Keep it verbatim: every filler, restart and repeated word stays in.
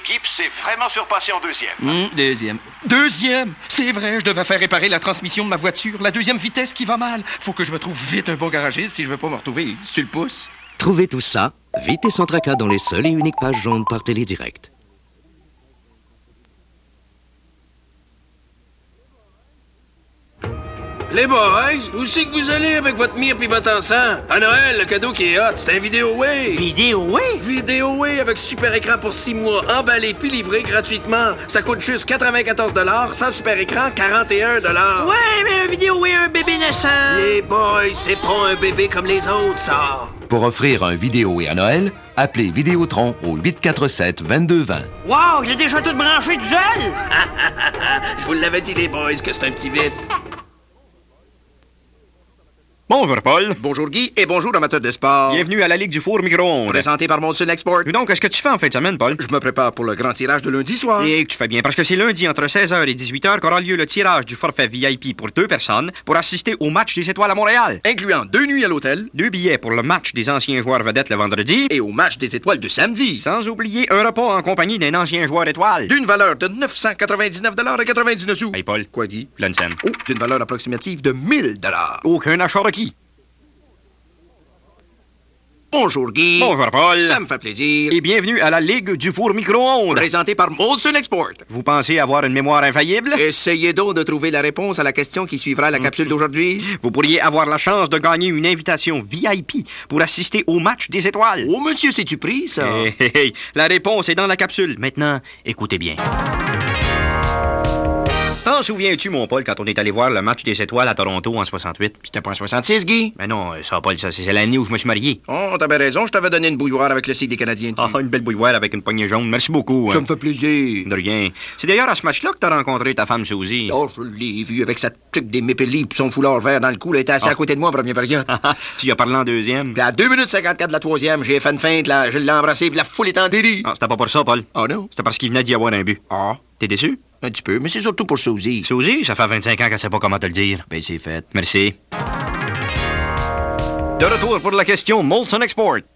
l'équipe s'est vraiment surpassée en deuxième. Mmh, deuxième. Deuxième! C'est vrai, je devais faire réparer la transmission de ma voiture. La deuxième vitesse qui va mal. Faut que je me trouve vite un bon garagiste si je veux pas me retrouver sur le pouce. Trouvez tout ça, vite et sans tracas dans les seules et uniques pages jaunes par Télédirect. Les boys, où c'est que vous allez avec votre mire pis votre encens? À Noël, le cadeau qui est hot, c'est un Vidéoway. Vidéoway? Vidéoway avec super écran pour six mois, emballé puis livré gratuitement. Ça coûte juste quatre-vingt-quatorze dollars, sans super écran, quarante et un dollars. Ouais, mais un Vidéoway, un bébé naissant. Les boys, c'est pas un bébé comme les autres, ça. Pour offrir un Vidéoway à Noël, appelez Vidéotron au huit quatre sept, deux deux deux zéro. Wow, il a déjà tout branché tout seul. Je vous l'avais dit, les boys, que c'est un petit vite. Bonjour, Paul. Bonjour, Guy, et bonjour, amateurs de sport. Bienvenue à la Ligue du four micro-ondes. Présenté par Molson Export. Dis donc, qu'est-ce que tu fais en fin de semaine, Paul? Je me prépare pour le grand tirage de lundi soir. Et que tu fais bien, parce que c'est lundi entre seize heures et dix-huit heures qu'aura lieu le tirage du forfait V I P pour deux personnes pour assister au match des étoiles à Montréal. Incluant deux nuits à l'hôtel. Deux billets pour le match des anciens joueurs vedettes le vendredi. Et au match des étoiles de samedi. Sans oublier un repas en compagnie d'un ancien joueur étoile. D'une valeur de neuf cent quatre-vingt-dix-neuf dollars et quatre-vingt-dix-neuf sous. Hey, Paul. Quoi, Guy? Là, une scène. Oh, d'une valeur approximative de mille dollars. Aucun achat requis. Bonjour, Guy. Bonjour, Paul. Ça me fait plaisir. Et bienvenue à la Ligue du four micro-ondes. Présenté par Molson Export. Vous pensez avoir une mémoire infaillible? Essayez donc de trouver la réponse à la question qui suivra la capsule d'aujourd'hui. Vous pourriez avoir la chance de gagner une invitation V I P pour assister au match des étoiles. Oh, monsieur, c'est-tu pris, ça? Hey, hey, hey. La réponse est dans la capsule. Maintenant, écoutez bien. T'en souviens-tu, mon Paul, quand on est allé voir le match des étoiles à Toronto en soixante-huit? C'était pas en soixante-six, Guy? Mais non, ça, Paul, ça, c'est l'année où je me suis marié. Oh, t'avais raison, je t'avais donné une bouilloire avec le sigle des Canadiens dessus. Ah, une belle bouilloire avec une poignée jaune. Merci beaucoup. Ça hein. me fait plaisir. De rien. C'est d'ailleurs à ce match-là que t'as rencontré ta femme Suzy. Oh, je l'ai vu avec sa tuque des Maple Leafs pis son foulard vert dans le cou. Elle était assise Ah. à côté de moi en première période. Tu y as parlé en deuxième. Puis à deux minutes cinquante-quatre de la troisième, j'ai fait une feinte, là, je l'ai embrassé, puis la foule est en délit. Ah, c'était pas pour ça, Paul. Oh non? C'était parce qu'il venait d'y avoir un but. Ah, T'es déçu? un petit peu, mais c'est surtout pour Suzy. Suzy, ça fait vingt-cinq ans qu'elle sait pas comment te le dire. Ben, c'est fait. Merci. De retour pour la question Molson Export.